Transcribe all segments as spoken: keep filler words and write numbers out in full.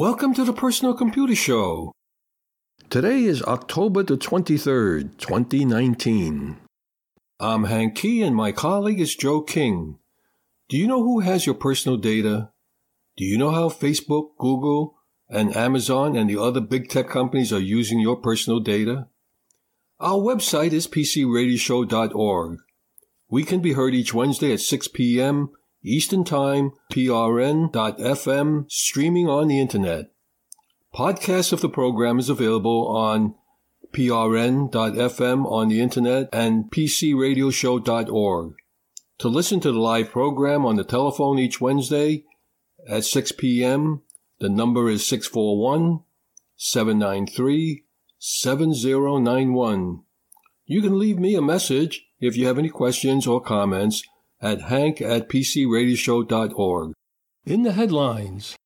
Welcome to the Personal Computer Show. Today is October the twenty-third, twenty nineteen. I'm Hank Key and my colleague is Joe King. Do you know who has your personal data? Do you know how Facebook, Google, and Amazon and the other big tech companies are using your personal data? Our website is p c radio show dot org. We can be heard each Wednesday at six p.m. Eastern Time, p r n dot f m, streaming on the Internet. Podcasts of the program is available on p r n dot f m on the Internet and p c radio show dot org. To listen to the live program on the telephone each Wednesday at six p.m., the number is six four one, seven nine three, seven zero nine one. You can leave me a message if you have any questions or comments at hank at p c radio show dot org. In the headlines,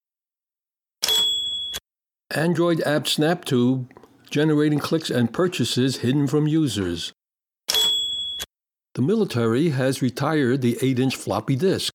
Android app SnapTube generating clicks and purchases hidden from users. The military has retired the eight-inch floppy disk.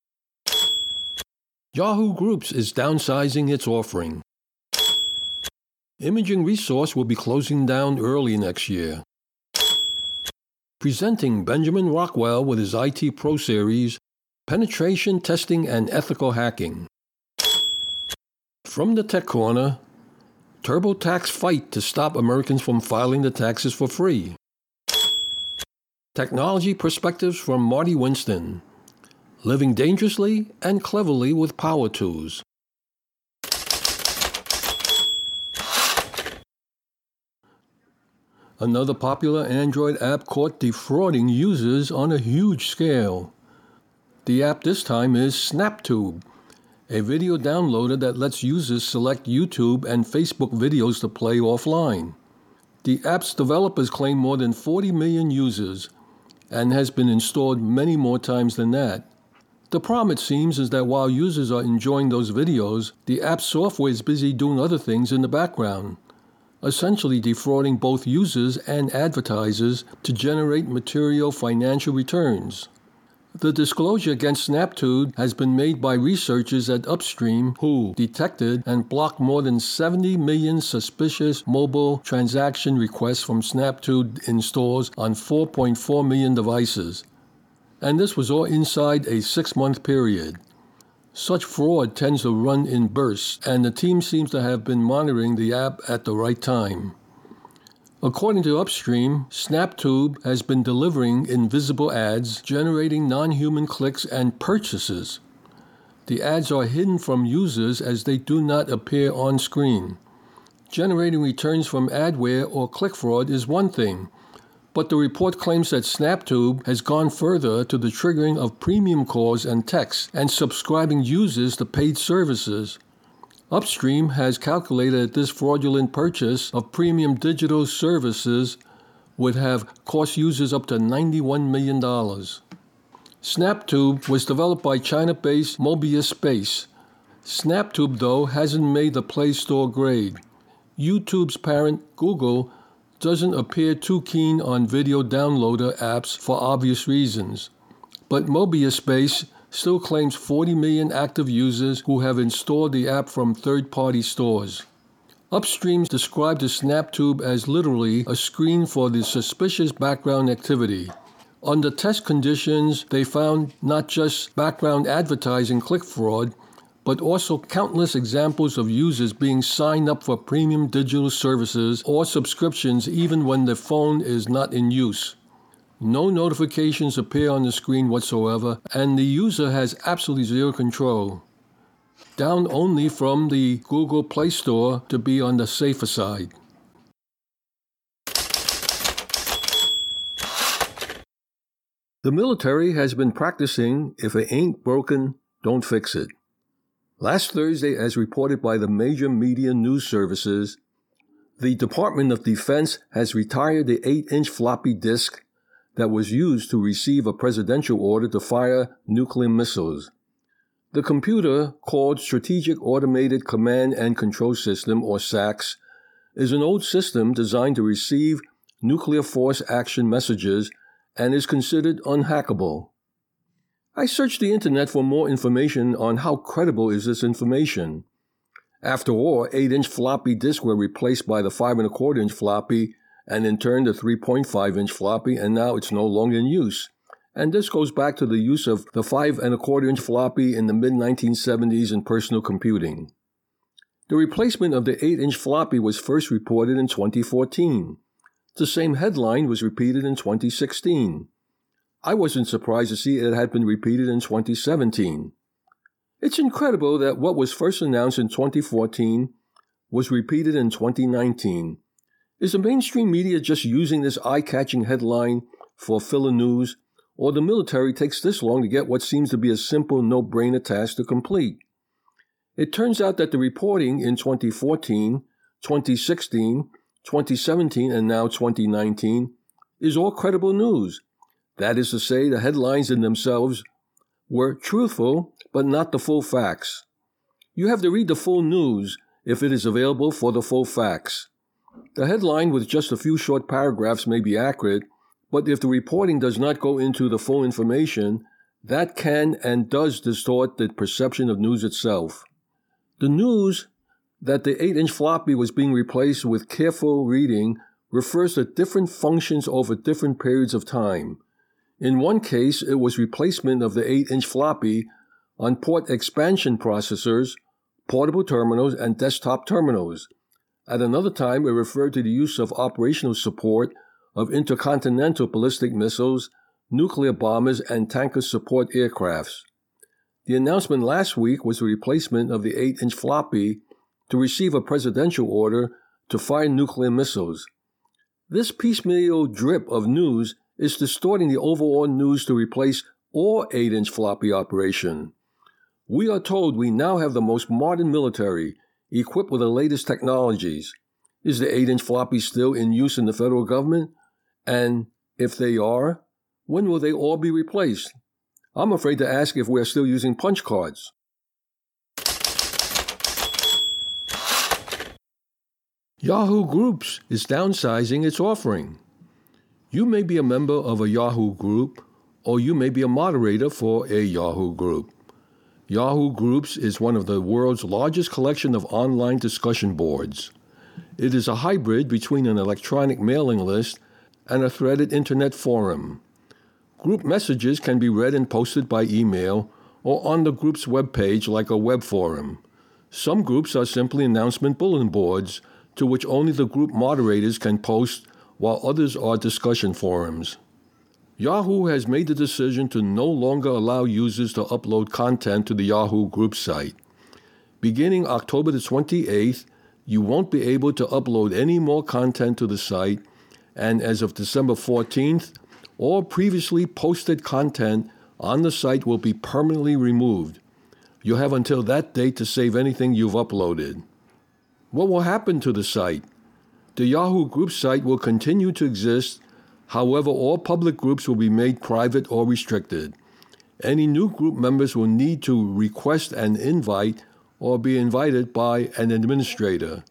Yahoo Groups is downsizing its offering. Imaging Resource will be closing down early next year. Presenting Benjamin Rockwell with his I T Pro Series, Penetration Testing and Ethical Hacking. From the Tech Corner, TurboTax fight to stop Americans from filing the taxes for free. Technology perspectives from Marty Winston, living dangerously and cleverly with power tools. Another popular Android app caught defrauding users on a huge scale. The app this time is SnapTube, a video downloader that lets users select YouTube and Facebook videos to play offline. The app's developers claim more than forty million users and has been installed many more times than that. The problem, it seems, is that while users are enjoying those videos, the app's software is busy doing other things in the background, essentially defrauding both users and advertisers to generate material financial returns. The disclosure against SnapTube has been made by researchers at Upstream who detected and blocked more than seventy million suspicious mobile transaction requests from SnapTube in stores on four point four million devices. And this was all inside a six-month period. Such fraud tends to run in bursts, and the team seems to have been monitoring the app at the right time. According to Upstream, SnapTube has been delivering invisible ads, generating non-human clicks and purchases. The ads are hidden from users as they do not appear on screen. Generating returns from adware or click fraud is one thing, but the report claims that SnapTube has gone further to the triggering of premium calls and texts and subscribing users to paid services. Upstream has calculated that this fraudulent purchase of premium digital services would have cost users up to ninety-one million dollars. SnapTube was developed by China-based Mobius Space. SnapTube, though, hasn't made the Play Store grade. YouTube's parent, Google, doesn't appear too keen on video downloader apps for obvious reasons. But Mobius Space still claims forty million active users who have installed the app from third-party stores. Upstream described the SnapTube as literally a screen for the suspicious background activity. Under test conditions, they found not just background advertising click fraud, but also countless examples of users being signed up for premium digital services or subscriptions even when the phone is not in use. No notifications appear on the screen whatsoever, and the user has absolutely zero control. Down only from the Google Play Store to be on the safer side. The military has been practicing, if it ain't broken, don't fix it. Last Thursday, as reported by the major media news services, the Department of Defense has retired the eight-inch floppy disk that was used to receive a presidential order to fire nuclear missiles. The computer, called Strategic Automated Command and Control System, or SACS, is an old system designed to receive nuclear force action messages and is considered unhackable. I searched the internet for more information on how credible is this information, After all, eight inch floppy disks were replaced by the five and a quarter inch floppy, and in turn the three point five inch floppy, and now it's no longer in use. And this goes back to the use of the five and a quarter inch floppy in the mid nineteen seventies in personal computing. The replacement of the eight inch floppy was first reported in twenty fourteen. The same headline was repeated in twenty sixteen. I wasn't surprised to see it had been repeated in twenty seventeen. It's incredible that what was first announced in twenty fourteen was repeated in twenty nineteen. Is the mainstream media just using this eye-catching headline for filler news, or the military takes this long to get what seems to be a simple, no-brainer task to complete? It turns out that the reporting in twenty fourteen, twenty sixteen, twenty seventeen, and now twenty nineteen is all credible news. That is to say, the headlines in themselves were truthful, but not the full facts. You have to read the full news if it is available for the full facts. The headline with just a few short paragraphs may be accurate, but if the reporting does not go into the full information, that can and does distort the perception of news itself. The news that the eight inch floppy was being replaced with careful reading refers to different functions over different periods of time. In one case, it was replacement of the eight inch floppy on port expansion processors, portable terminals, and desktop terminals. At another time, it referred to the use of operational support of intercontinental ballistic missiles, nuclear bombers, and tanker support aircrafts. The announcement last week was the replacement of the eight inch floppy to receive a presidential order to fire nuclear missiles. This piecemeal drip of news is distorting the overall news to replace all eight inch floppy operation. We are told we now have the most modern military, equipped with the latest technologies. Is the eight inch floppy still in use in the federal government? And if they are, when will they all be replaced? I'm afraid to ask if we're still using punch cards. Yahoo Groups is downsizing its offering. You may be a member of a Yahoo group, or you may be a moderator for a Yahoo group. Yahoo Groups is one of the world's largest collection of online discussion boards. It is a hybrid between an electronic mailing list and a threaded internet forum. Group messages can be read and posted by email or on the group's webpage like a web forum. Some groups are simply announcement bulletin boards to which only the group moderators can post, while others are discussion forums. Yahoo has made the decision to no longer allow users to upload content to the Yahoo Group site. Beginning October the twenty-eighth, you won't be able to upload any more content to the site, and as of December fourteenth, all previously posted content on the site will be permanently removed. You have until that date to save anything you've uploaded. What will happen to the site? The Yahoo Group site will continue to exist. However, all public groups will be made private or restricted. Any new group members will need to request an invite or be invited by an administrator.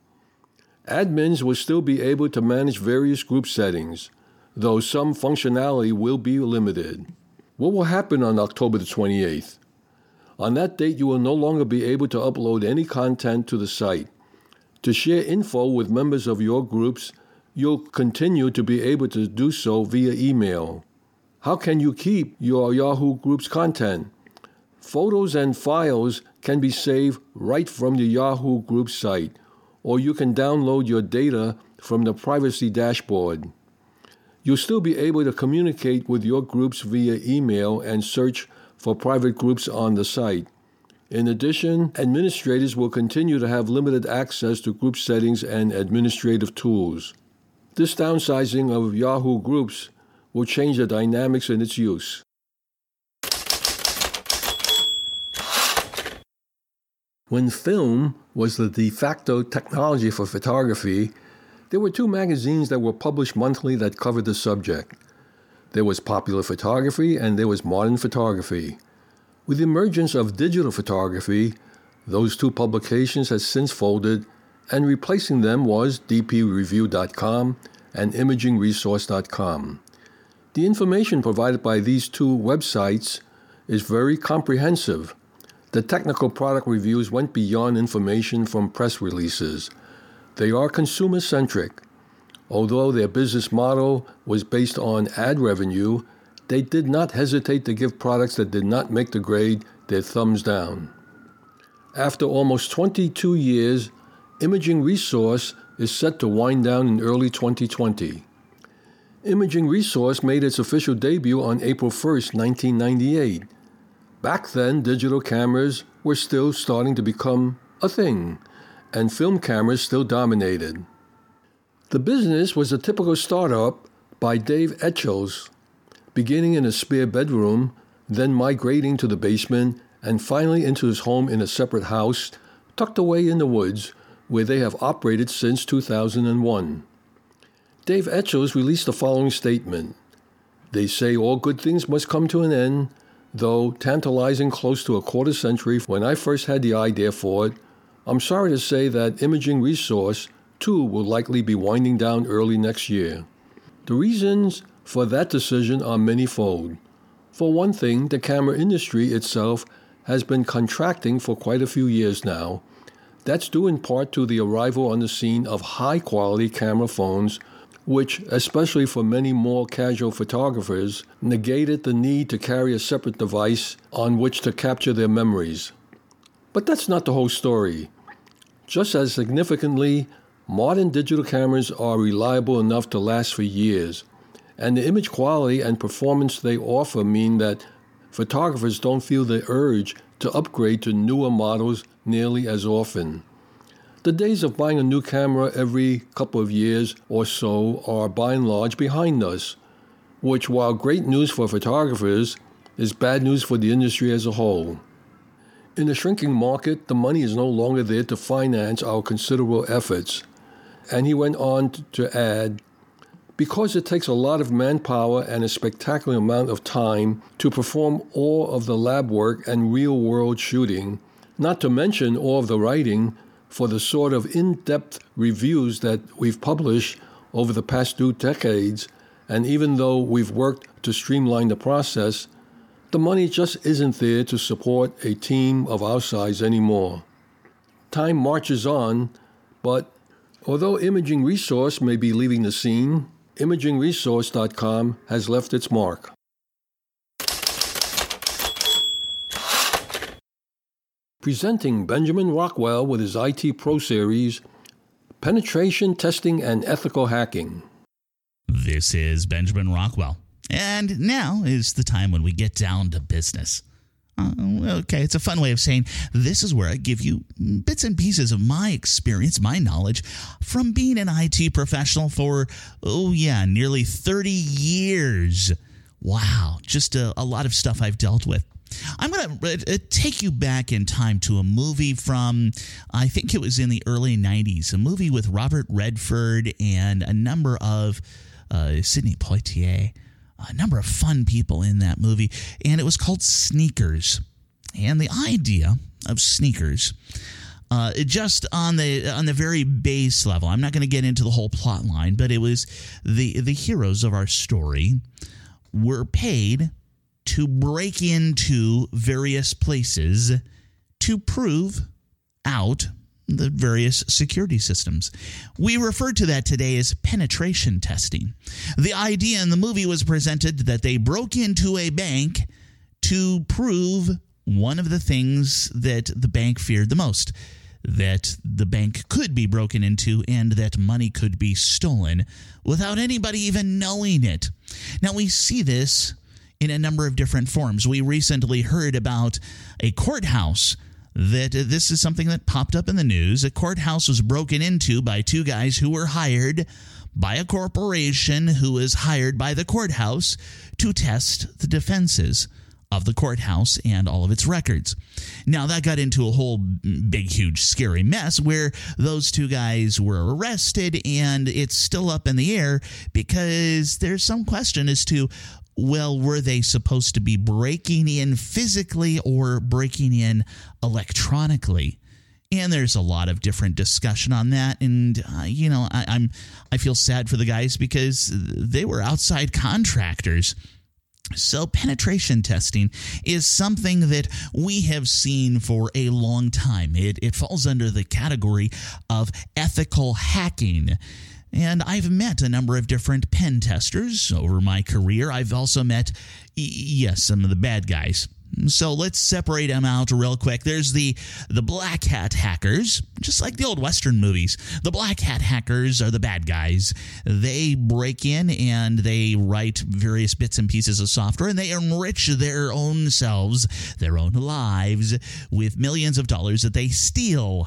Admins will still be able to manage various group settings, though some functionality will be limited. What will happen on October the twenty-eighth? On that date, you will no longer be able to upload any content to the site. To share info with members of your groups, you'll continue to be able to do so via email. How can you keep your Yahoo Groups content? Photos and files can be saved right from the Yahoo Groups site, or you can download your data from the privacy dashboard. You'll still be able to communicate with your groups via email and search for private groups on the site. In addition, administrators will continue to have limited access to group settings and administrative tools. This downsizing of Yahoo Groups will change the dynamics in its use. When film was the de facto technology for photography, there were two magazines that were published monthly that covered the subject. There was Popular Photography and there was Modern Photography. With the emergence of digital photography, those two publications have since folded, and replacing them was D P review dot com and imaging resource dot com. The information provided by these two websites is very comprehensive. The technical product reviews went beyond information from press releases. They are consumer-centric. Although their business model was based on ad revenue, they did not hesitate to give products that did not make the grade their thumbs down. After almost twenty-two years, Imaging Resource is set to wind down in early twenty twenty. Imaging Resource made its official debut on April first, nineteen ninety-eight. Back then, digital cameras were still starting to become a thing, and film cameras still dominated. The business was a typical startup by Dave Etchells, beginning in a spare bedroom, then migrating to the basement, and finally into his home in a separate house, tucked away in the woods, where they have operated since two thousand one. Dave Etchells released the following statement. They say all good things must come to an end, though tantalizing close to a quarter century when I first had the idea for it, I'm sorry to say that Imaging Resource, too, will likely be winding down early next year. The reasons for that decision are manyfold. For one thing, the camera industry itself has been contracting for quite a few years now. That's due in part to the arrival on the scene of high-quality camera phones, which, especially for many more casual photographers, negated the need to carry a separate device on which to capture their memories. But that's not the whole story. Just as significantly, modern digital cameras are reliable enough to last for years, and the image quality and performance they offer mean that photographers don't feel the urge to upgrade to newer models nearly as often. The days of buying a new camera every couple of years or so are by and large behind us, which, while great news for photographers, is bad news for the industry as a whole. In a shrinking market, the money is no longer there to finance our considerable efforts. And he went on to add, because it takes a lot of manpower and a spectacular amount of time to perform all of the lab work and real-world shooting, not to mention all of the writing for the sort of in-depth reviews that we've published over the past two decades, and even though we've worked to streamline the process, the money just isn't there to support a team of our size anymore. Time marches on, but although Imaging Resource may be leaving the scene, Imaging Resource dot com has left its mark. Presenting Benjamin Rockwell with his I T Pro series, Penetration Testing and Ethical Hacking. This is Benjamin Rockwell, and now is the time when we get down to business. Uh, okay, it's a fun way of saying this is where I give you bits and pieces of my experience, my knowledge from being an I T professional for, oh yeah, nearly thirty years. Wow, just a, a lot of stuff I've dealt with. I'm going to uh, take you back in time to a movie from, I think it was in the early nineties, a movie with Robert Redford and a number of, uh, Sidney Poitier, a number of fun people in that movie, and it was called Sneakers. And the idea of Sneakers, uh, just on the on the very base level, I'm not going to get into the whole plot line, but it was the the heroes of our story were paid to break into various places to prove out the various security systems. We refer to that today as penetration testing. The idea in the movie was presented that they broke into a bank to prove one of the things that the bank feared the most, that the bank could be broken into and that money could be stolen without anybody even knowing it. Now, we see this in a number of different forms. We recently heard about a courthouse that this is something that popped up in the news. A courthouse was broken into by two guys who were hired by a corporation who was hired by the courthouse to test the defenses of the courthouse and all of its records. Now, that got into a whole big, huge, scary mess where those two guys were arrested, and it's still up in the air because there's some question as to, well, were they supposed to be breaking in physically or breaking in electronically? And there's a lot of different discussion on that. And, uh, you know, I, I'm I feel sad for the guys because they were outside contractors. So penetration testing is something that we have seen for a long time. It, it falls under the category of ethical hacking. And I've met a number of different pen testers over my career. I've also met, yes, some of the bad guys. So let's separate them out real quick. There's the, the black hat hackers, just like the old Western movies. The black hat hackers are the bad guys. They break in and they write various bits and pieces of software, and they enrich their own selves, their own lives, with millions of dollars that they steal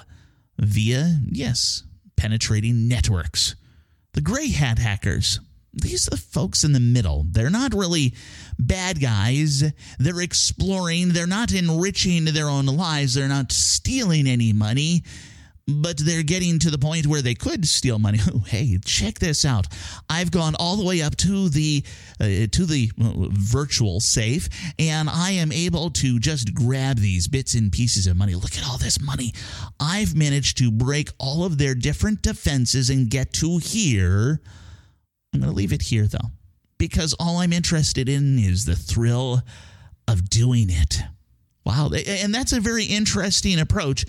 via, yes, penetrating networks. The gray hat hackers, these are the folks in the middle. They're not really bad guys. They're exploring. They're not enriching their own lives. They're not stealing any money, but they're getting to the point where they could steal money. Oh, hey, check this out. I've gone all the way up to the uh, to the uh, virtual safe, and I am able to just grab these bits and pieces of money. Look at all this money. I've managed to break all of their different defenses and get to here. I'm going to leave it here, though, because all I'm interested in is the thrill of doing it. Wow. And that's a very interesting approach,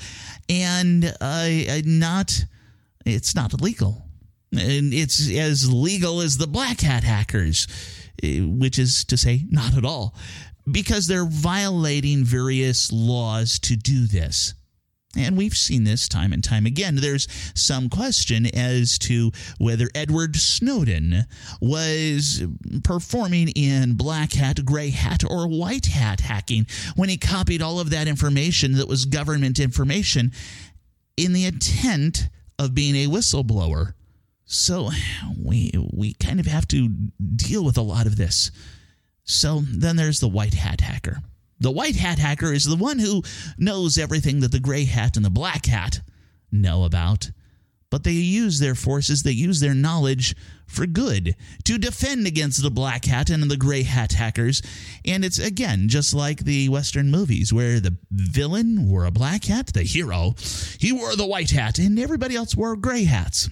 and uh, not it's not illegal. And it's as legal as the black hat hackers, which is to say not at all, because they're violating various laws to do this. And we've seen this time and time again. There's some question as to whether Edward Snowden was performing in black hat, gray hat, or white hat hacking when he copied all of that information that was government information in the intent of being a whistleblower. So we we kind of have to deal with a lot of this. So then there's the white hat hacker. The white hat hacker is the one who knows everything that the gray hat and the black hat know about. But they use their forces, they use their knowledge for good to defend against the black hat and the gray hat hackers. And it's, again, just like the Western movies where the villain wore a black hat, the hero, he wore the white hat, and everybody else wore gray hats.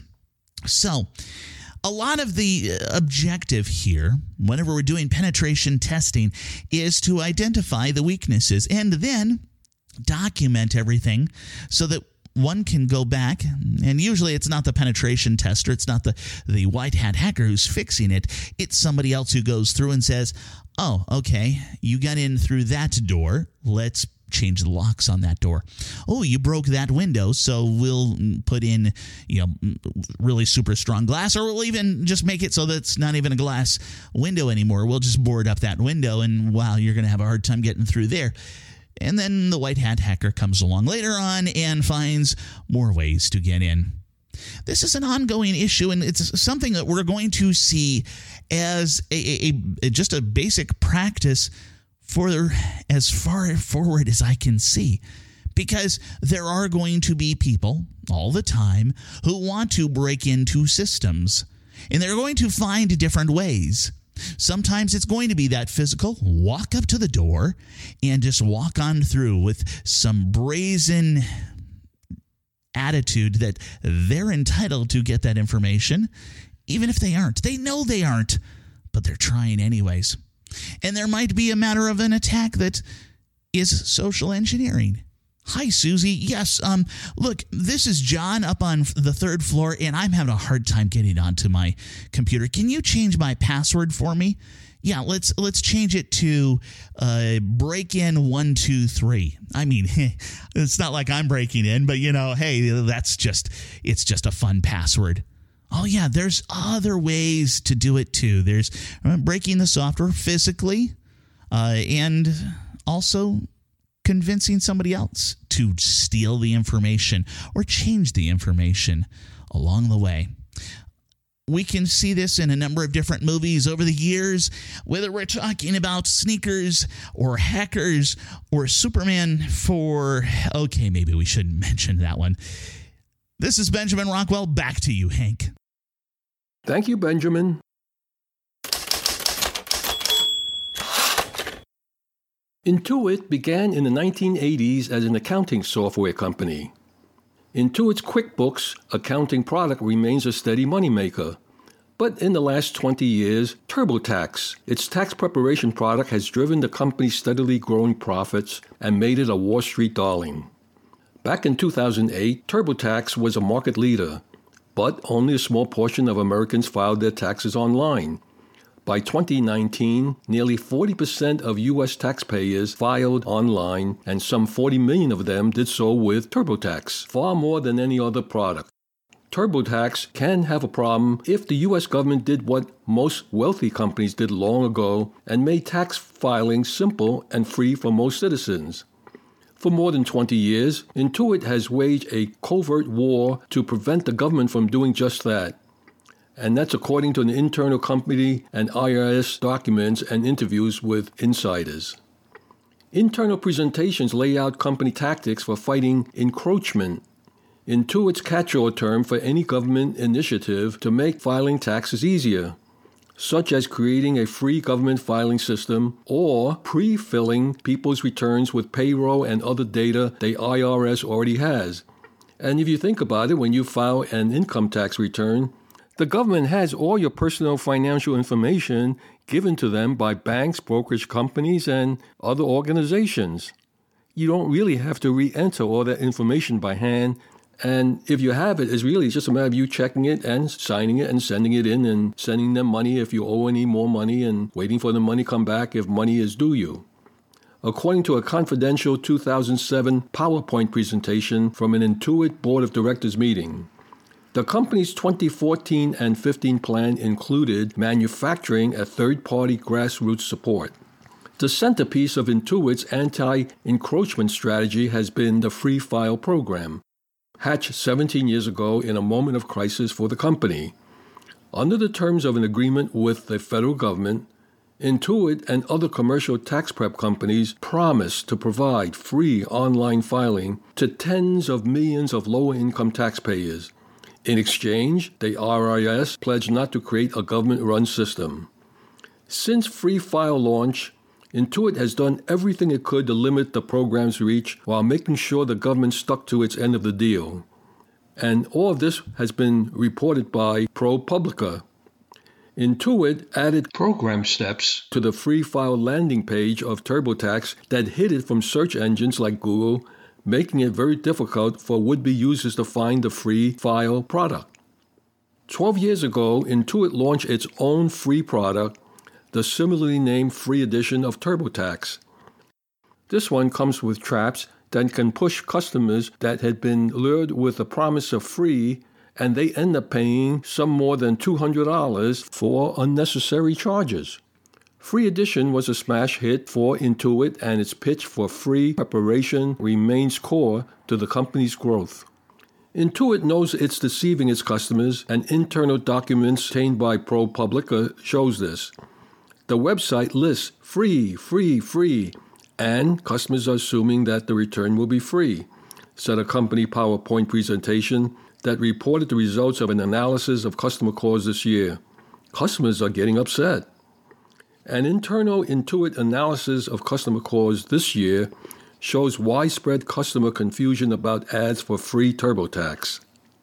So a lot of the objective here, whenever we're doing penetration testing, is to identify the weaknesses and then document everything so that one can go back, and usually it's not the penetration tester, it's not the, the white hat hacker who's fixing it, it's somebody else who goes through and says, oh, okay, you got in through that door, let's change the locks on that door. Oh, you broke that window, so we'll put in, you know, really super strong glass, or we'll even just make it so that it's not even a glass window anymore. We'll just board up that window, and wow, you're going to have a hard time getting through there. And then the white hat hacker comes along later on and finds more ways to get in. This is an ongoing issue, and it's something that we're going to see as a, a, a just a basic practice for as far forward as I can see, because there are going to be people all the time who want to break into systems, and they're going to find different ways. Sometimes it's going to be that physical, walk up to the door and just walk on through with some brazen attitude that they're entitled to get that information, even if they aren't. They know they aren't, but they're trying anyways. And there might be a matter of an attack that is social engineering. Hi, Susie. Yes, um, look, this is John up on the third floor, and I'm having a hard time getting onto my computer. Can you change my password for me? Yeah, let's let's change it to uh, break in one two three. I mean, it's not like I'm breaking in, but you know, hey, that's just it's just a fun password. Oh, yeah, there's other ways to do it, too. There's breaking the software physically uh, and also convincing somebody else to steal the information or change the information along the way. We can see this in a number of different movies over the years, whether we're talking about sneakers or hackers or Superman for, okay, maybe we shouldn't mention that one. This is Benjamin Rockwell. Back to you, Hank. Thank you, Benjamin. Intuit began in the nineteen eighties as an accounting software company. Intuit's QuickBooks accounting product remains a steady moneymaker, But in the last twenty years, TurboTax, its tax preparation product, has driven the company's steadily growing profits and made it a Wall Street darling. Back in two thousand eight, TurboTax was a market leader, but only a small portion of Americans filed their taxes online. By twenty nineteen, nearly forty percent of U S taxpayers filed online, and some forty million of them did so with TurboTax, far more than any other product. TurboTax can have a problem if the U S government did what most wealthy companies did long ago and made tax filing simple and free for most citizens. For more than twenty years, Intuit has waged a covert war to prevent the government from doing just that. And that's according to an internal company and I R S documents and interviews with insiders. Internal presentations lay out company tactics for fighting encroachment, Intuit's catch-all term for any government initiative to make filing taxes easier, such as creating a free government filing system or pre-filling people's returns with payroll and other data the I R S already has. And if you think about it, when you file an income tax return, the government has all your personal financial information given to them by banks, brokerage companies, and other organizations. You don't really have to re-enter all that information by hand. And if you have it, it's really just a matter of you checking it and signing it and sending it in and sending them money if you owe any more money and waiting for the money to come back if money is due you. According to a confidential two thousand seven PowerPoint presentation from an Intuit Board of Directors meeting, the company's twenty fourteen and fifteen plan included manufacturing a third-party grassroots support. The centerpiece of Intuit's anti-encroachment strategy has been the Free File program, hatched seventeen years ago in a moment of crisis for the company. Under the terms of an agreement with the federal government, Intuit and other commercial tax prep companies promised to provide free online filing to tens of millions of lower-income taxpayers. In exchange, the I R S pledged not to create a government-run system. Since Free File launch, Intuit has done everything it could to limit the program's reach while making sure the government stuck to its end of the deal. And all of this has been reported by ProPublica. Intuit added program steps to the Free File landing page of TurboTax that hid it from search engines like Google, making it very difficult for would-be users to find the Free File product. Twelve years ago, Intuit launched its own free product, the similarly named free edition of TurboTax. This one comes with traps that can push customers that had been lured with the promise of free, and they end up paying some more than two hundred dollars for unnecessary charges. Free Edition was a smash hit for Intuit, and its pitch for free preparation remains core to the company's growth. Intuit knows it's deceiving its customers, and internal documents obtained by ProPublica shows this. The website lists free, free, free, and customers are assuming that the return will be free, said a company PowerPoint presentation that reported the results of an analysis of customer calls this year. Customers are getting upset. An internal Intuit analysis of customer calls this year shows widespread customer confusion about ads for free TurboTax.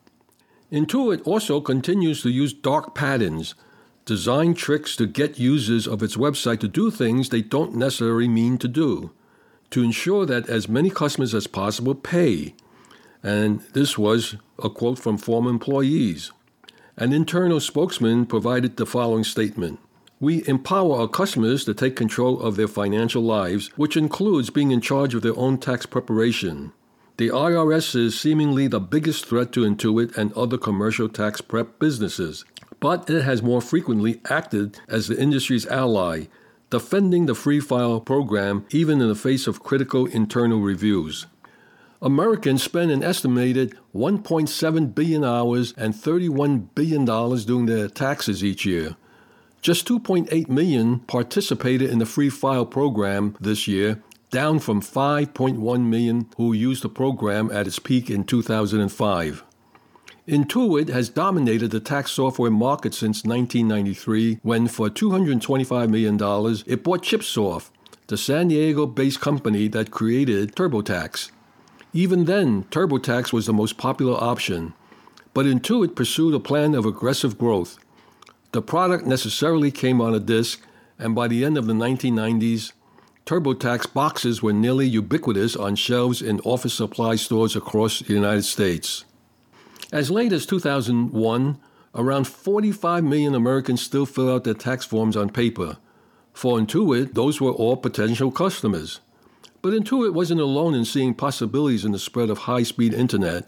Intuit also continues to use dark patterns, design tricks to get users of its website to do things they don't necessarily mean to do, to ensure that as many customers as possible pay. And this was a quote from former employees. An internal spokesman provided the following statement. We empower our customers to take control of their financial lives, which includes being in charge of their own tax preparation. The I R S is seemingly the biggest threat to Intuit and other commercial tax prep businesses, but it has more frequently acted as the industry's ally, defending the Free File program even in the face of critical internal reviews. Americans spend an estimated one point seven billion hours and thirty-one billion dollars doing their taxes each year. Just two point eight million participated in the Free File program this year, down from five point one million who used the program at its peak in two thousand five. Intuit has dominated the tax software market since nineteen ninety-three, when for two hundred twenty-five million dollars it bought Chipsoft, the San Diego-based company that created TurboTax. Even then, TurboTax was the most popular option, but Intuit pursued a plan of aggressive growth. The product necessarily came on a disc, and by the end of the nineteen nineties, TurboTax boxes were nearly ubiquitous on shelves in office supply stores across the United States. As late as two thousand one, around forty-five million Americans still fill out their tax forms on paper. For Intuit, those were all potential customers. But Intuit wasn't alone in seeing possibilities in the spread of high-speed internet.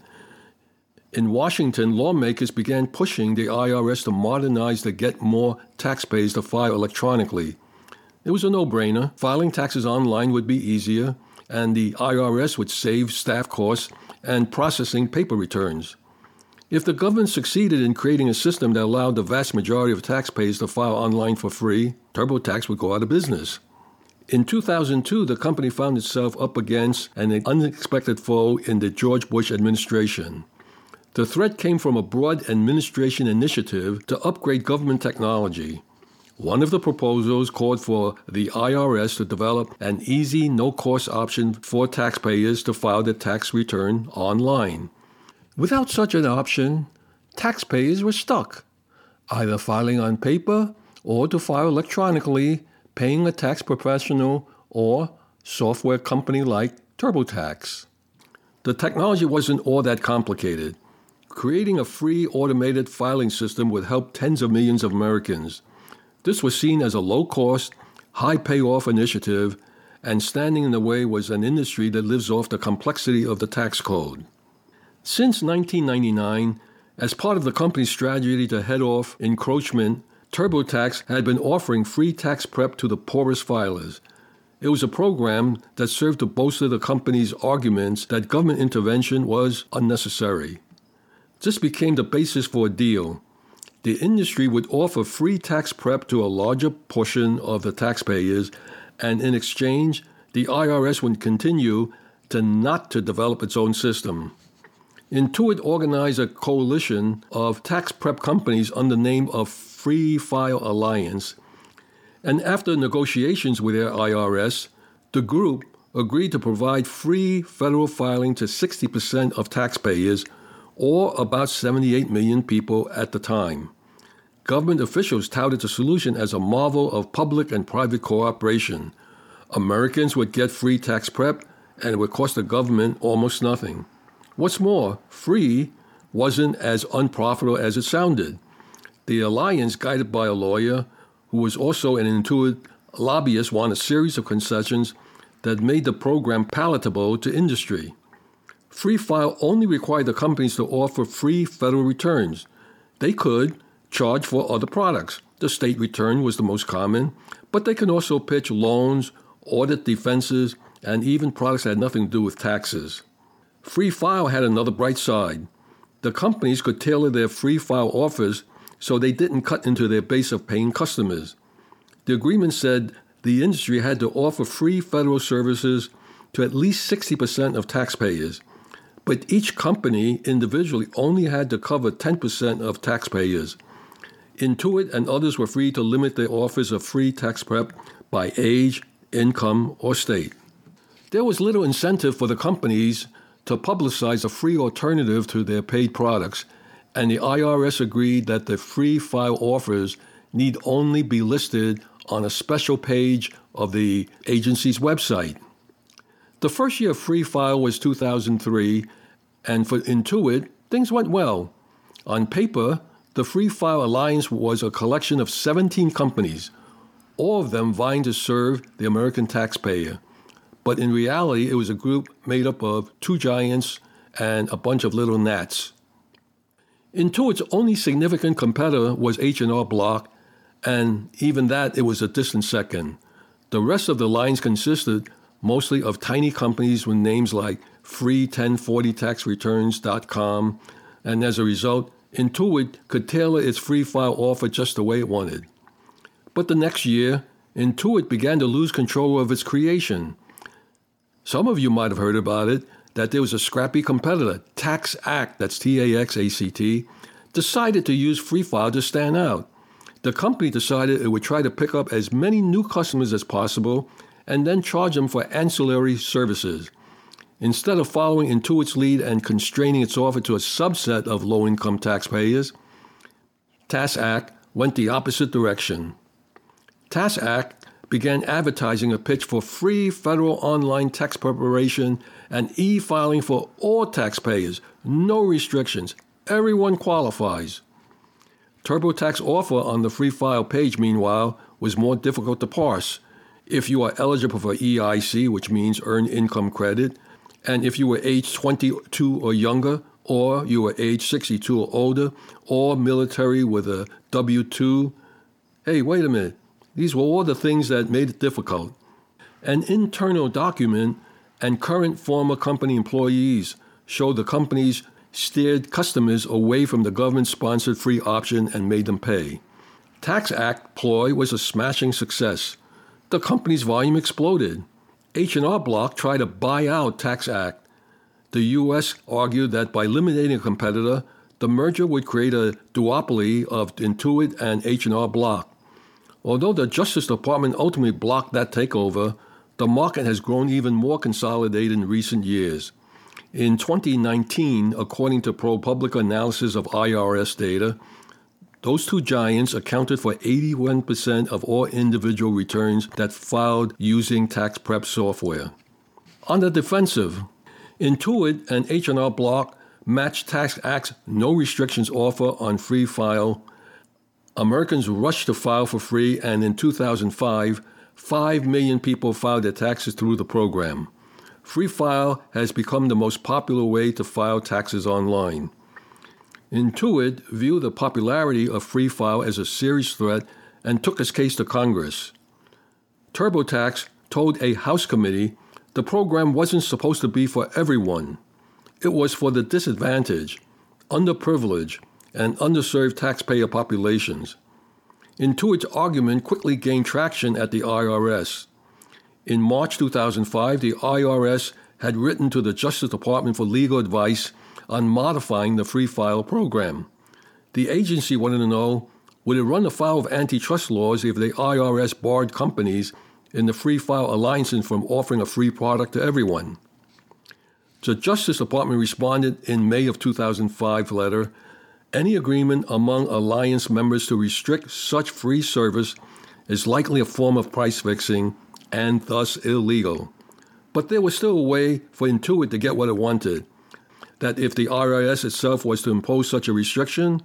In Washington, lawmakers began pushing the I R S to modernize to get more taxpayers to file electronically. It was a no-brainer. Filing taxes online would be easier, and the I R S would save staff costs and processing paper returns. If the government succeeded in creating a system that allowed the vast majority of taxpayers to file online for free, TurboTax would go out of business. In two thousand two, the company found itself up against an unexpected foe in the George Bush administration. The threat came from a broad administration initiative to upgrade government technology. One of the proposals called for the I R S to develop an easy, no-cost option for taxpayers to file their tax return online. Without such an option, taxpayers were stuck, either filing on paper or to file electronically, paying a tax professional or software company like TurboTax. The technology wasn't all that complicated. Creating a free automated filing system would help tens of millions of Americans. This was seen as a low-cost, high-payoff initiative, and standing in the way was an industry that lives off the complexity of the tax code. Since nineteen ninety-nine, as part of the company's strategy to head off encroachment, TurboTax had been offering free tax prep to the poorest filers. It was a program that served to bolster the company's arguments that government intervention was unnecessary. This became the basis for a deal. The industry would offer free tax prep to a larger portion of the taxpayers, and in exchange, the I R S would continue to not to develop its own system. Intuit organized a coalition of tax prep companies under the name of Free File Alliance, and after negotiations with their I R S, the group agreed to provide free federal filing to sixty percent of taxpayers, or about seventy-eight million people at the time. Government officials touted the solution as a marvel of public and private cooperation. Americans would get free tax prep, and it would cost the government almost nothing. What's more, free wasn't as unprofitable as it sounded. The alliance, guided by a lawyer who was also an Intuit lobbyist, won a series of concessions that made the program palatable to industry. Free File only required the companies to offer free federal returns. They could charge for other products. The state return was the most common, but they could also pitch loans, audit defenses, and even products that had nothing to do with taxes. Free File had another bright side. The companies could tailor their Free File offers so they didn't cut into their base of paying customers. The agreement said the industry had to offer free federal services to at least sixty percent of taxpayers, but each company individually only had to cover ten percent of taxpayers. Intuit and others were free to limit their offers of free tax prep by age, income, or state. There was little incentive for the companies to publicize a free alternative to their paid products, and the I R S agreed that the Free File offers need only be listed on a special page of the agency's website. The first year of Free File was two thousand three, and for Intuit, things went well. On paper, the Free File Alliance was a collection of seventeen companies, all of them vying to serve the American taxpayer. But in reality, it was a group made up of two giants and a bunch of little gnats. Intuit's only significant competitor was H and R Block, and even that, it was a distant second. The rest of the lines consisted mostly of tiny companies with names like free ten forty tax returns dot com, and as a result, Intuit could tailor its free file offer just the way it wanted. But the next year, Intuit began to lose control of its creation. Some of you might have heard about it, that there was a scrappy competitor, TaxAct, that's T A X A C T, decided to use Free File to stand out. The company decided it would try to pick up as many new customers as possible and then charge them for ancillary services. Instead of following Intuit's lead and constraining its offer to a subset of low-income taxpayers, TaxAct went the opposite direction. TASAC began advertising a pitch for free federal online tax preparation and e-filing for all taxpayers, no restrictions. Everyone qualifies. TurboTax offer on the free file page, meanwhile, was more difficult to parse. If you are eligible for E I C, which means Earned Income Credit, and if you were age twenty-two or younger, or you were age sixty-two or older, or military with a W two, hey, wait a minute. These were all the things that made it difficult. An internal document and current former company employees showed the companies steered customers away from the government-sponsored free option and made them pay. TaxAct ploy was a smashing success. The company's volume exploded. H and R Block tried to buy out TaxAct. The U S argued that by eliminating a competitor, the merger would create a duopoly of Intuit and H and R Block. Although the Justice Department ultimately blocked that takeover, the market has grown even more consolidated in recent years. In twenty nineteen, according to ProPublica analysis of I R S data, those two giants accounted for eighty-one percent of all individual returns that filed using tax prep software. On the defensive, Intuit and H and R Block matched TaxAct's no restrictions offer on free file. Americans rushed to file for free, and in two thousand five, five million people filed their taxes through the program. Free File has become the most popular way to file taxes online. Intuit viewed the popularity of Free File as a serious threat and took its case to Congress. TurboTax told a House committee the program wasn't supposed to be for everyone. It was for the disadvantaged, underprivileged, and underserved taxpayer populations. Intuit's argument quickly gained traction at the I R S. In March two thousand five, the I R S had written to the Justice Department for legal advice on modifying the Free File program. The agency wanted to know, would it run afoul of antitrust laws if the I R S barred companies in the Free File alliances from offering a free product to everyone? The Justice Department responded in May of two thousand five letter, any agreement among alliance members to restrict such free service is likely a form of price fixing and thus illegal. But there was still a way for Intuit to get what it wanted, that if the I R S itself was to impose such a restriction,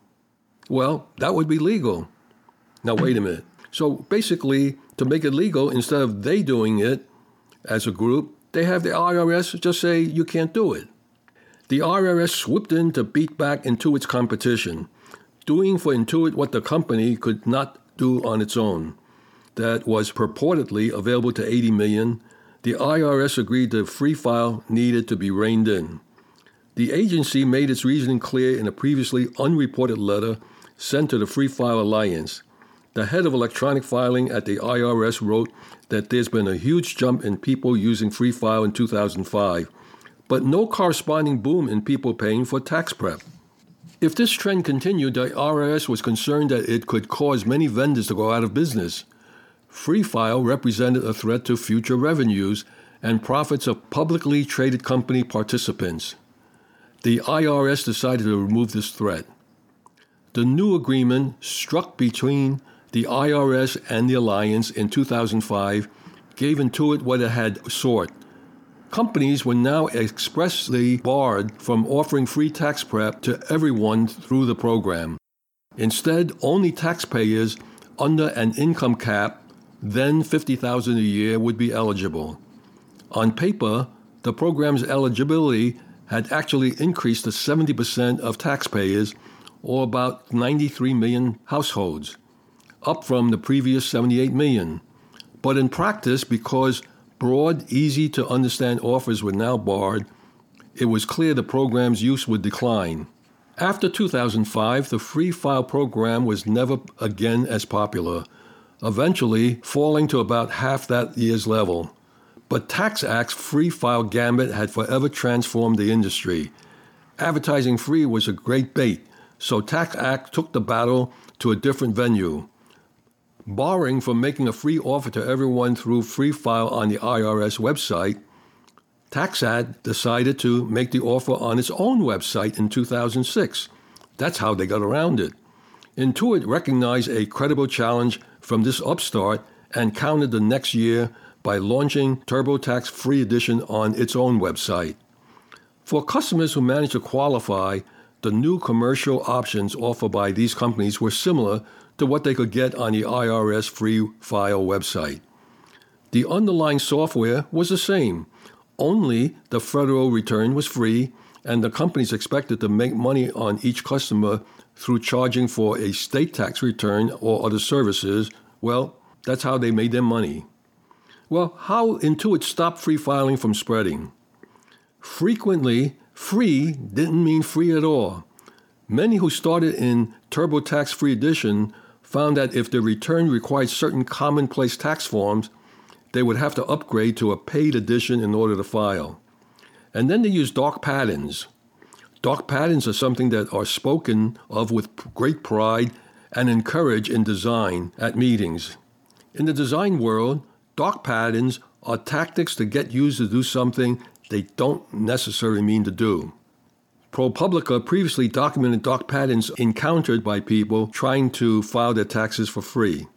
well, that would be legal. Now, wait a minute. So basically, to make it legal, instead of they doing it as a group, they have the I R S just say you can't do it. The I R S swooped in to beat back Intuit's competition, doing for Intuit what the company could not do on its own. That was purportedly available to eighty million. The I R S agreed the Free File needed to be reined in. The agency made its reasoning clear in a previously unreported letter sent to the Free File Alliance. The head of electronic filing at the I R S wrote that there's been a huge jump in people using Free File in two thousand five, but no corresponding boom in people paying for tax prep. If this trend continued, the I R S was concerned that it could cause many vendors to go out of business. Free File represented a threat to future revenues and profits of publicly traded company participants. The I R S decided to remove this threat. The new agreement struck between the I R S and the Alliance in two thousand five gave Intuit what it had sought. Companies were now expressly barred from offering free tax prep to everyone through the program. Instead, only taxpayers under an income cap, then fifty thousand dollars a year, would be eligible. On paper, the program's eligibility had actually increased to seventy percent of taxpayers, or about ninety-three million households, up from the previous seventy-eight million. But in practice, because broad, easy-to-understand offers were now barred, it was clear the program's use would decline. After two thousand five, the Free File program was never again as popular, eventually falling to about half that year's level. But TaxAct's Free File gambit had forever transformed the industry. Advertising free was a great bait, so TaxAct took the battle to a different venue. Barring from making a free offer to everyone through Free File on the I R S website, TaxAct decided to make the offer on its own website in two thousand six. That's how they got around it. Intuit recognized a credible challenge from this upstart and countered the next year by launching TurboTax Free Edition on its own website. For customers who managed to qualify, the new commercial options offered by these companies were similar to what they could get on the I R S Free File website. The underlying software was the same, only the federal return was free, and the companies expected to make money on each customer through charging for a state tax return or other services. Well, that's how they made their money. Well, how Intuit stopped free filing from spreading? Frequently, free didn't mean free at all. Many who started in TurboTax Free Edition found that if their return required certain commonplace tax forms, they would have to upgrade to a paid edition in order to file. And then they used dark patterns. Dark patterns are something that are spoken of with great pride and encouraged in design at meetings. In the design world, dark patterns are tactics to get users to do something they don't necessarily mean to do. ProPublica previously documented dark patterns encountered by people trying to file their taxes for free.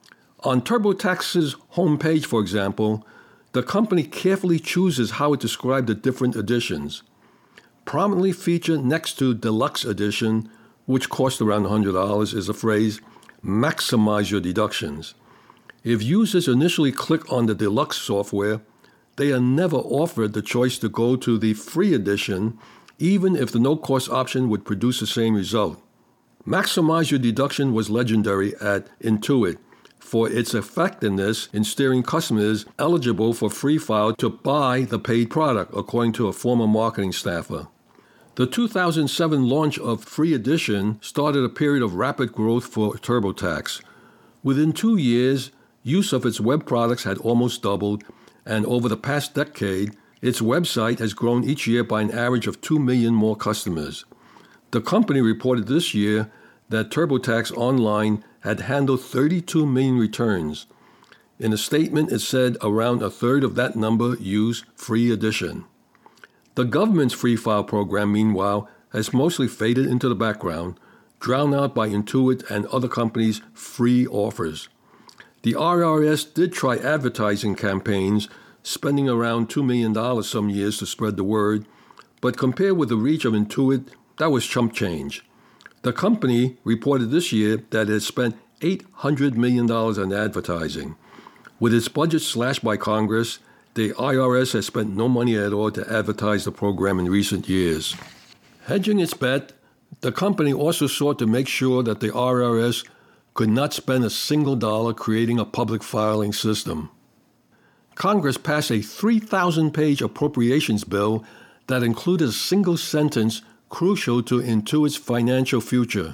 On TurboTax's homepage, for example, the company carefully chooses how it describes the different editions. Prominently featured next to Deluxe Edition, which costs around one hundred dollars, is the phrase, "maximize your deductions." If users initially click on the Deluxe software, they are never offered the choice to go to the free edition, even if the no-cost option would produce the same result. Maximize your deduction was legendary at Intuit for its effectiveness in steering customers eligible for Free File to buy the paid product, according to a former marketing staffer. The two thousand seven launch of Free Edition started a period of rapid growth for TurboTax. Within two years, use of its web products had almost doubled, and over the past decade, its website has grown each year by an average of two million more customers. The company reported this year that TurboTax Online had handled thirty-two million returns. In a statement, it said around a third of that number used Free Edition. The government's Free File program, meanwhile, has mostly faded into the background, drowned out by Intuit and other companies' free offers. The I R S did try advertising campaigns, spending around two million dollars some years to spread the word, but compared with the reach of Intuit, that was chump change. The company reported this year that it had spent eight hundred million dollars on advertising. With its budget slashed by Congress, the I R S has spent no money at all to advertise the program in recent years. Hedging its bet, the company also sought to make sure that the I R S could not spend a single dollar creating a public filing system. Congress passed a three thousand page appropriations bill that included a single sentence crucial to Intuit's financial future.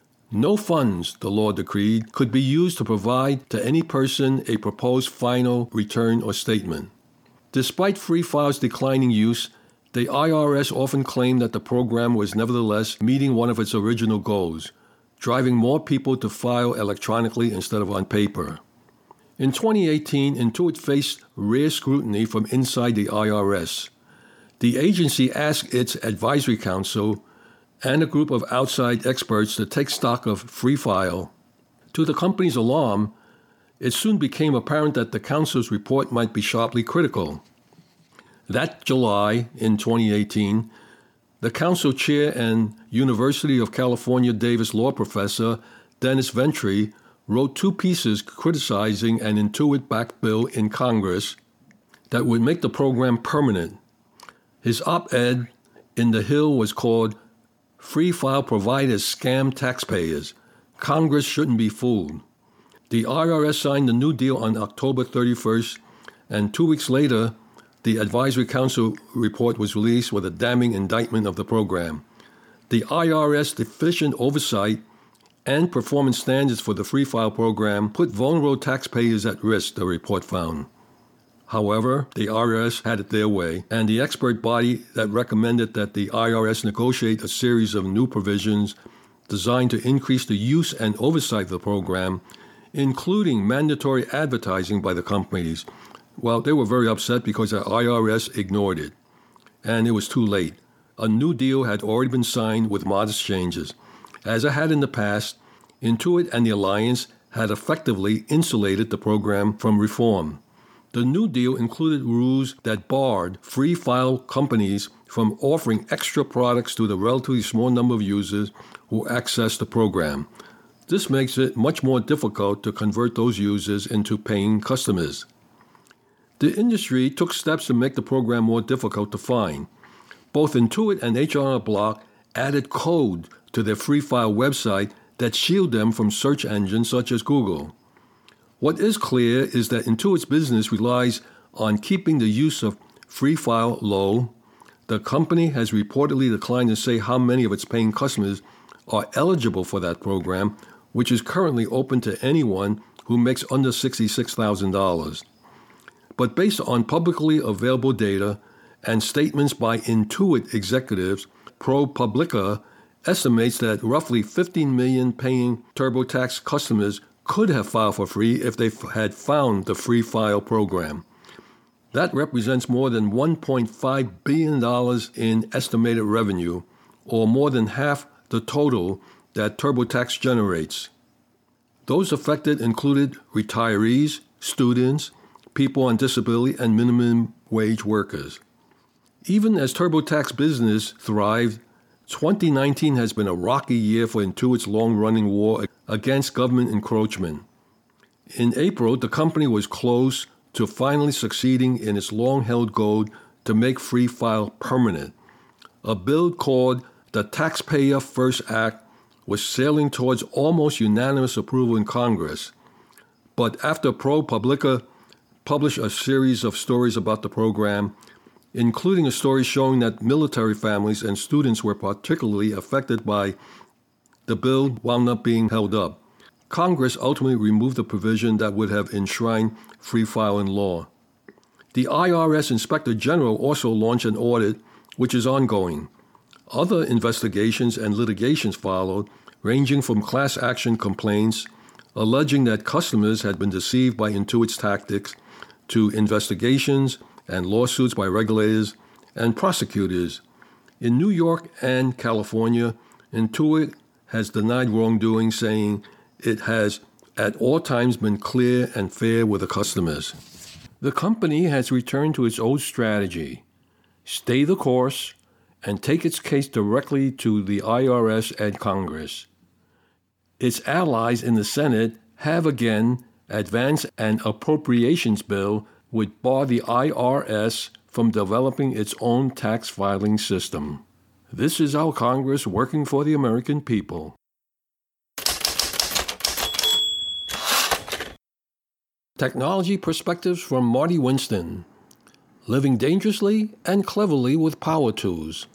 No funds, the law decreed, could be used to provide to any person a proposed final return or statement. Despite Free File's declining use, the I R S often claimed that the program was nevertheless meeting one of its original goals, driving more people to file electronically instead of on paper. In twenty eighteen, Intuit faced rare scrutiny from inside the I R S. The agency asked its advisory council and a group of outside experts to take stock of Free File. To the company's alarm, it soon became apparent that the council's report might be sharply critical. That July, in twenty eighteen, the council chair and University of California Davis law professor Dennis Ventry wrote two pieces criticizing an Intuit-backed bill in Congress that would make the program permanent. His op-ed in The Hill was called "Free File Providers Scam Taxpayers. Congress Shouldn't Be Fooled." The I R S signed the new deal on October thirty-first, and two weeks later, the Advisory Council report was released with a damning indictment of the program. The I R S deficient oversight and performance standards for the Free File program put vulnerable taxpayers at risk, the report found. However, the I R S had it their way, and the expert body that recommended that the I R S negotiate a series of new provisions designed to increase the use and oversight of the program, including mandatory advertising by the companies. Well, they were very upset because the I R S ignored it. And it was too late. A new deal had already been signed with modest changes. As it had in the past, Intuit and the Alliance had effectively insulated the program from reform. The new deal included rules that barred free file companies from offering extra products to the relatively small number of users who access the program. This makes it much more difficult to convert those users into paying customers. The industry took steps to make the program more difficult to find. Both Intuit and H and R Block added code to their free file website that shield them from search engines such as Google. What is clear is that Intuit's business relies on keeping the use of free file low. The company has reportedly declined to say how many of its paying customers are eligible for that program, which is currently open to anyone who makes under sixty-six thousand dollars. But based on publicly available data and statements by Intuit executives, ProPublica estimates that roughly fifteen million paying TurboTax customers could have filed for free if they had found the free file program. That represents more than one point five billion dollars in estimated revenue, or more than half the total that TurboTax generates. Those affected included retirees, students, people on disability, and minimum wage workers. Even as TurboTax business thrived, twenty nineteen has been a rocky year for Intuit's long-running war against government encroachment. In April, the company was close to finally succeeding in its long-held goal to make free file permanent. A bill called the Taxpayer First Act was sailing towards almost unanimous approval in Congress. But after ProPublica published a series of stories about the program, including a story showing that military families and students were particularly affected by the bill, wound up being held up. Congress ultimately removed the provision that would have enshrined free file in law. The I R S Inspector General also launched an audit, which is ongoing. Other investigations and litigations followed, ranging from class action complaints alleging that customers had been deceived by Intuit's tactics to investigations and lawsuits by regulators and prosecutors. In New York and California, Intuit has denied wrongdoing, saying it has at all times been clear and fair with the customers. The company has returned to its old strategy: stay the course and take its case directly to the I R S and Congress. Its allies in the Senate have again advanced an appropriations bill which bar the I R S from developing its own tax filing system. This is our Congress working for the American people. Technology Perspectives from Marty Winston. Living dangerously and cleverly with power tools.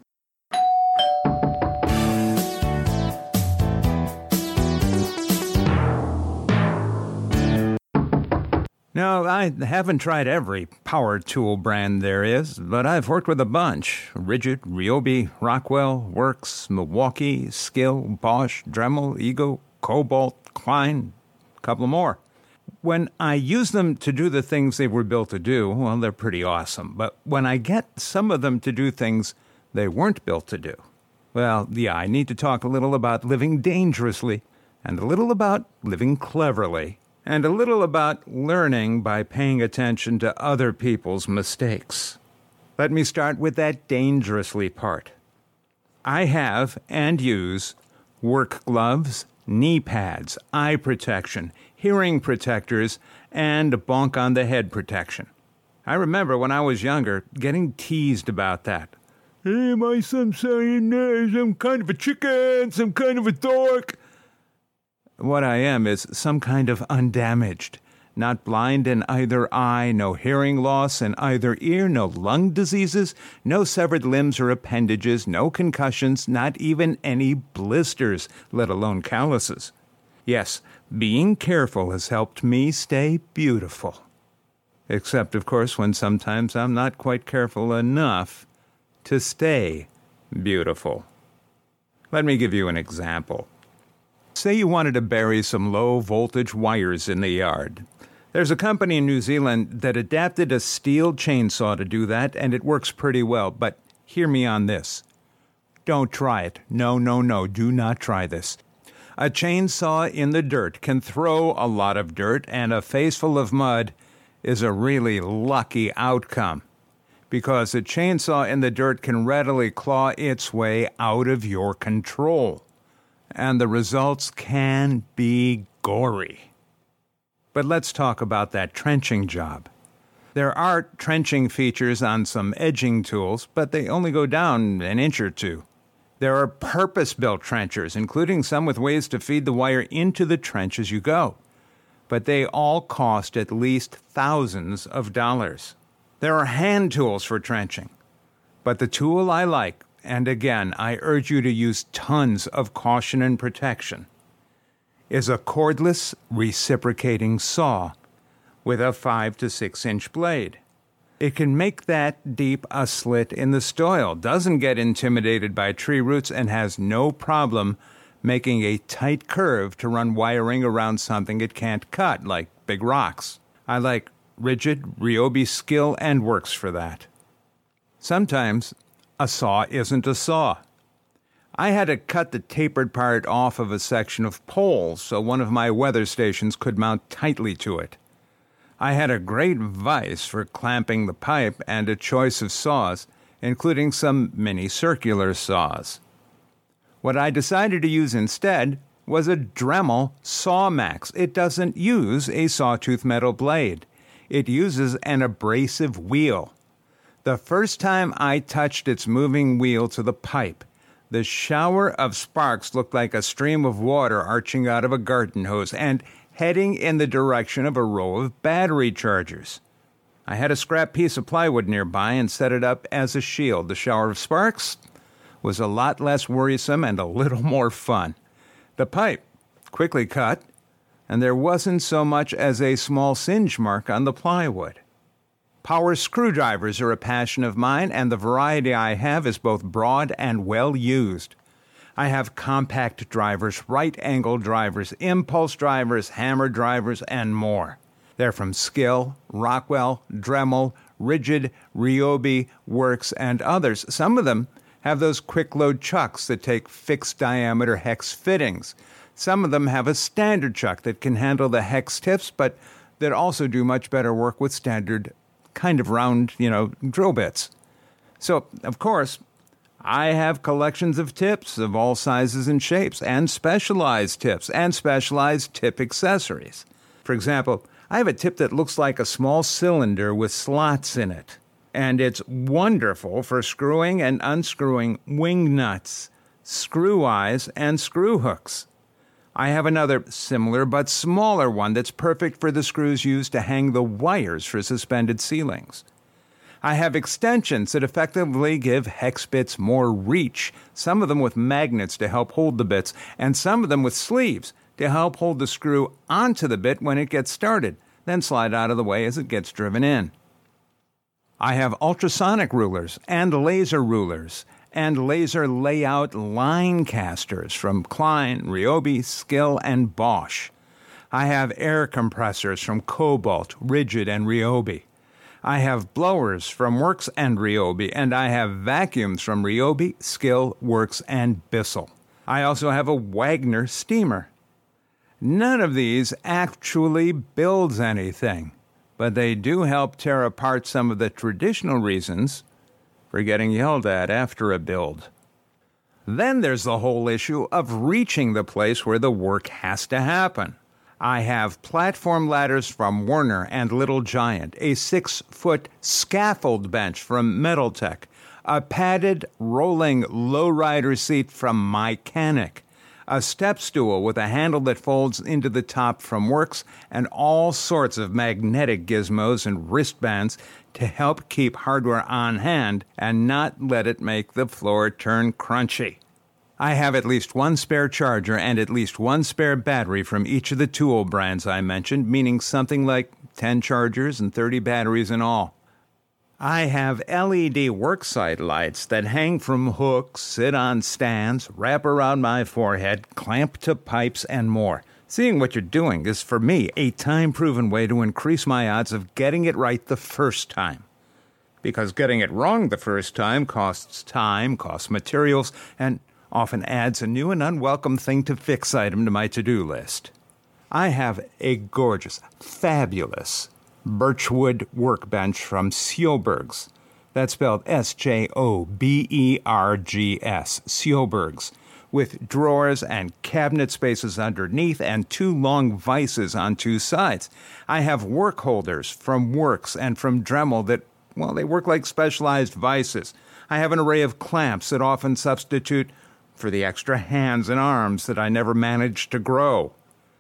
No, I haven't tried every power tool brand there is, but I've worked with a bunch. Ridgid, Ryobi, Rockwell, Works, Milwaukee, Skill, Bosch, Dremel, Ego, Cobalt, Klein, a couple more. When I use them to do the things they were built to do, well, they're pretty awesome. But when I get some of them to do things they weren't built to do, well, yeah, I need to talk a little about living dangerously, and a little about living cleverly, and a little about learning by paying attention to other people's mistakes. Let me start with that dangerously part. I have and use work gloves, knee pads, eye protection, hearing protectors, and bonk on the head protection. I remember when I was younger getting teased about that. Hey, my some saying there's some kind of a chicken, some kind of a dork. What I am is some kind of undamaged, not blind in either eye, no hearing loss in either ear, no lung diseases, no severed limbs or appendages, no concussions, not even any blisters, let alone calluses. Yes, being careful has helped me stay beautiful. Except, of course, when sometimes I'm not quite careful enough to stay beautiful. Let me give you an example. Say you wanted to bury some low-voltage wires in the yard. There's a company in New Zealand that adapted a steel chainsaw to do that, and it works pretty well. But hear me on this. Don't try it. No, no, no, do not try this. A chainsaw in the dirt can throw a lot of dirt, and a face full of mud is a really lucky outcome, because a chainsaw in the dirt can readily claw its way out of your control, and the results can be gory. But let's talk about that trenching job. There are trenching features on some edging tools, but they only go down an inch or two. There are purpose-built trenchers, including some with ways to feed the wire into the trench as you go. But they all cost at least thousands of dollars. There are hand tools for trenching. But the tool I like, and again, I urge you to use tons of caution and protection, is a cordless reciprocating saw with a five to six inch blade. It can make that deep a slit in the soil, doesn't get intimidated by tree roots, and has no problem making a tight curve to run wiring around something it can't cut, like big rocks. I like Ridgid, Ryobi, Skil, and Works for that. Sometimes a saw isn't a saw. I had to cut the tapered part off of a section of pole so one of my weather stations could mount tightly to it. I had a great vise for clamping the pipe and a choice of saws, including some mini circular saws. What I decided to use instead was a Dremel SawMax. It doesn't use a sawtooth metal blade. It uses an abrasive wheel. The first time I touched its moving wheel to the pipe, the shower of sparks looked like a stream of water arching out of a garden hose and heading in the direction of a row of battery chargers. I had a scrap piece of plywood nearby and set it up as a shield. The shower of sparks was a lot less worrisome and a little more fun. The pipe quickly cut, and there wasn't so much as a small singe mark on the plywood. Power screwdrivers are a passion of mine, and the variety I have is both broad and well used. I have compact drivers, right-angle drivers, impulse drivers, hammer drivers, and more. They're from Skil, Rockwell, Dremel, Ridgid, Ryobi, Works, and others. Some of them have those quick-load chucks that take fixed-diameter hex fittings. Some of them have a standard chuck that can handle the hex tips, but that also do much better work with standard kind of round, you know, drill bits. So, of course, I have collections of tips of all sizes and shapes, and specialized tips, and specialized tip accessories. For example, I have a tip that looks like a small cylinder with slots in it, and it's wonderful for screwing and unscrewing wing nuts, screw eyes, and screw hooks. I have another similar but smaller one that's perfect for the screws used to hang the wires for suspended ceilings. I have extensions that effectively give hex bits more reach, some of them with magnets to help hold the bits, and some of them with sleeves to help hold the screw onto the bit when it gets started, then slide out of the way as it gets driven in. I have ultrasonic rulers and laser rulers and laser layout line casters from Klein, Ryobi, Skil, and Bosch. I have air compressors from Cobalt, Ridgid, and Ryobi. I have blowers from Works and Ryobi, and I have vacuums from Ryobi, Skil, Works, and Bissell. I also have a Wagner steamer. None of these actually builds anything, but they do help tear apart some of the traditional reasons for getting yelled at after a build. Then there's the whole issue of reaching the place where the work has to happen. I have platform ladders from Werner and Little Giant, a six-foot scaffold bench from Metaltech, a padded rolling lowrider seat from Mycanic, a step stool with a handle that folds into the top from Works, and all sorts of magnetic gizmos and wristbands to help keep hardware on hand and not let it make the floor turn crunchy. I have at least one spare charger and at least one spare battery from each of the tool brands I mentioned, meaning something like ten chargers and thirty batteries in all. I have L E D worksite lights that hang from hooks, sit on stands, wrap around my forehead, clamp to pipes, and more. Seeing what you're doing is, for me, a time-proven way to increase my odds of getting it right the first time. Because getting it wrong the first time costs time, costs materials, and often adds a new and unwelcome thing to fix item to my to-do list. I have a gorgeous, fabulous birchwood workbench from Sjobergs. That's spelled S J O B E R G S, Sjobergs, with drawers and cabinet spaces underneath and two long vices on two sides. I have work holders from Works and from Dremel that, well, they work like specialized vices. I have an array of clamps that often substitute for the extra hands and arms that I never managed to grow.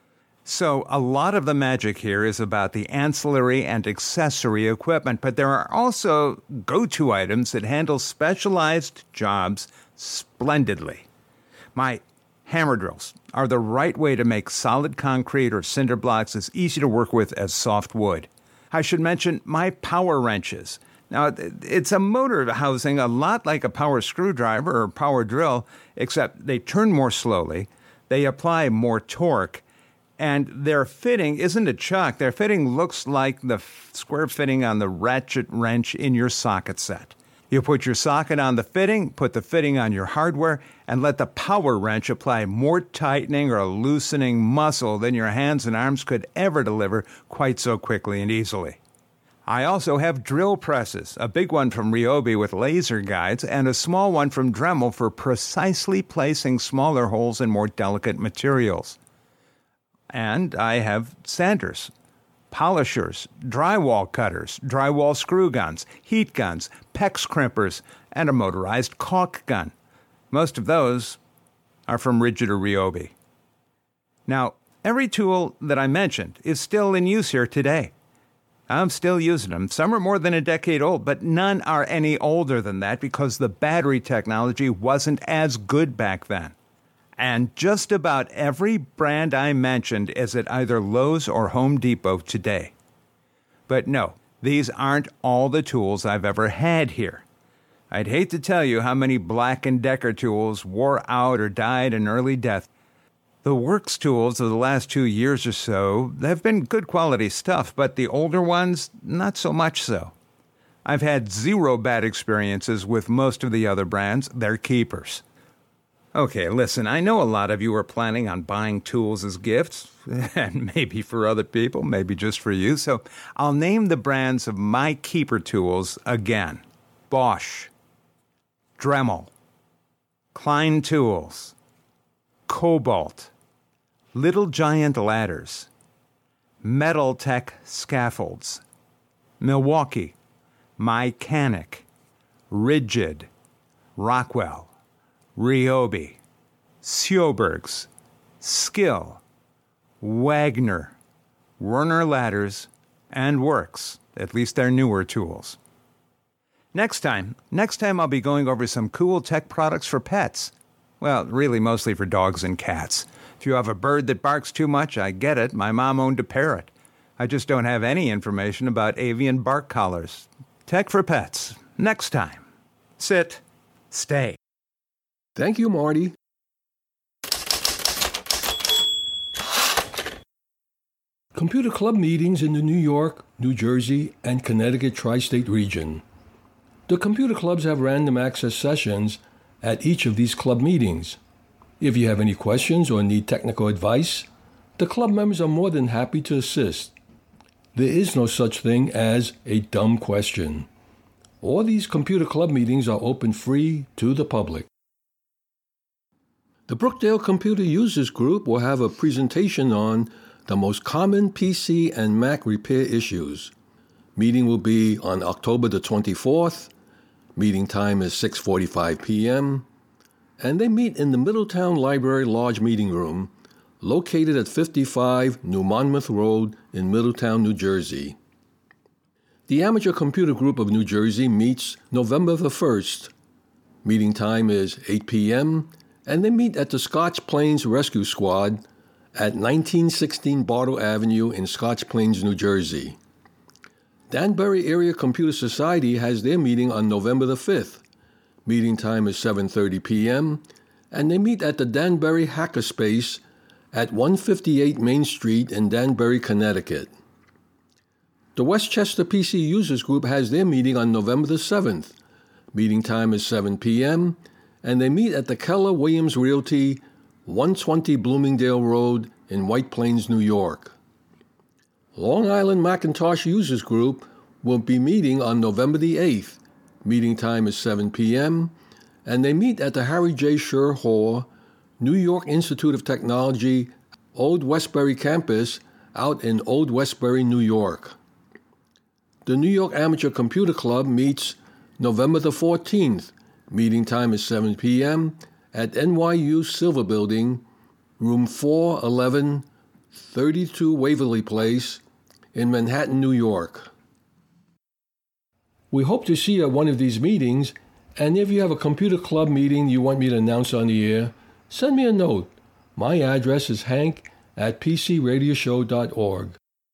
So a lot of the magic here is about the ancillary and accessory equipment, but there are also go-to items that handle specialized jobs splendidly. My hammer drills are the right way to make solid concrete or cinder blocks as easy to work with as soft wood. I should mention my power wrenches. Now, it's a motor housing a lot like a power screwdriver or power drill, except they turn more slowly, they apply more torque, and their fitting isn't a chuck. Their fitting looks like the f- square fitting on the ratchet wrench in your socket set. You put your socket on the fitting, put the fitting on your hardware, and let the power wrench apply more tightening or loosening muscle than your hands and arms could ever deliver quite so quickly and easily. I also have drill presses, a big one from Ryobi with laser guides, and a small one from Dremel for precisely placing smaller holes in more delicate materials. And I have sanders, polishers, drywall cutters, drywall screw guns, heat guns, PEX crimpers, and a motorized caulk gun. Most of those are from Ridgid or Ryobi. Now, every tool that I mentioned is still in use here today. I'm still using them. Some are more than a decade old, but none are any older than that because the battery technology wasn't as good back then. And just about every brand I mentioned is at either Lowe's or Home Depot today. But no, these aren't all the tools I've ever had here. I'd hate to tell you how many Black and Decker tools wore out or died an early death. The Works tools of the last two years or so have been good quality stuff, but the older ones, not so much so. I've had zero bad experiences with most of the other brands. They're keepers. Okay, listen, I know a lot of you are planning on buying tools as gifts, and maybe for other people, maybe just for you, so I'll name the brands of my keeper tools again. Bosch, Dremel, Klein Tools, Cobalt, Little Giant Ladders, Metal Tech Scaffolds, Milwaukee, Mycanic, Ridgid, Rockwell, Ryobi, Sjobergs, Skill, Wagner, Werner Ladders, and Works, at least their newer tools. Next time, next time I'll be going over some cool tech products for pets. Well, really mostly for dogs and cats. If you have a bird that barks too much, I get it. My mom owned a parrot. I just don't have any information about avian bark collars. Tech for pets. Next time. Sit. Stay. Thank you, Marty. Computer club meetings in the New York, New Jersey, and Connecticut tri-state region. The computer clubs have random access sessions at each of these club meetings. If you have any questions or need technical advice, the club members are more than happy to assist. There is no such thing as a dumb question. All these computer club meetings are open free to the public. The Brookdale Computer Users Group will have a presentation on the most common P C and Mac repair issues. Meeting will be on October the twenty-fourth. Meeting time is six forty-five p.m. And they meet in the Middletown Library Large Meeting Room, located at fifty-five New Monmouth Road in Middletown, New Jersey. The Amateur Computer Group of New Jersey meets November the first. Meeting time is eight p.m., and they meet at the Scotch Plains Rescue Squad at nineteen sixteen Bartle Avenue in Scotch Plains, New Jersey. Danbury Area Computer Society has their meeting on November the fifth. Meeting time is seven thirty p.m., and they meet at the Danbury Hackerspace at one fifty-eight Main Street in Danbury, Connecticut. The Westchester P C Users Group has their meeting on November the seventh. Meeting time is seven p.m., and they meet at the Keller Williams Realty, one twenty Bloomingdale Road in White Plains, New York. Long Island Macintosh Users Group will be meeting on November the eighth. Meeting time is seven p.m., and they meet at the Harry J. Scher Hall, New York Institute of Technology, Old Westbury Campus, out in Old Westbury, New York. The New York Amateur Computer Club meets November the fourteenth. Meeting time is seven p.m. at N Y U Silver Building, room four eleven, thirty-two Waverly Place in Manhattan, New York. We hope to see you at one of these meetings, and if you have a computer club meeting you want me to announce on the air, send me a note. My address is hank at p c radio show dot org.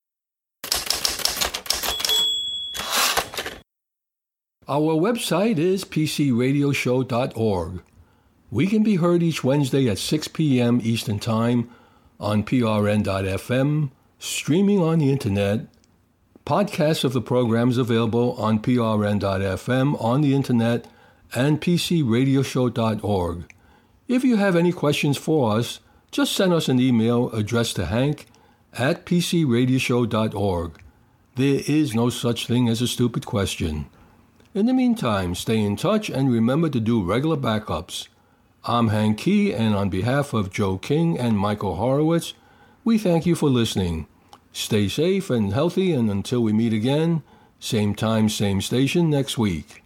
Our website is p c radio show dot org. We can be heard each Wednesday at six p.m. Eastern Time on p r n dot f m, streaming on the Internet. Podcasts of the programs available on p r n dot f m, on the Internet, and p c radio show dot org. If you have any questions for us, just send us an email addressed to hank at p c radio show dot org. There is no such thing as a stupid question. In the meantime, stay in touch and remember to do regular backups. I'm Hank Key, and on behalf of Joe King and Michael Horowitz, we thank you for listening. Stay safe and healthy, and until we meet again, same time, same station next week.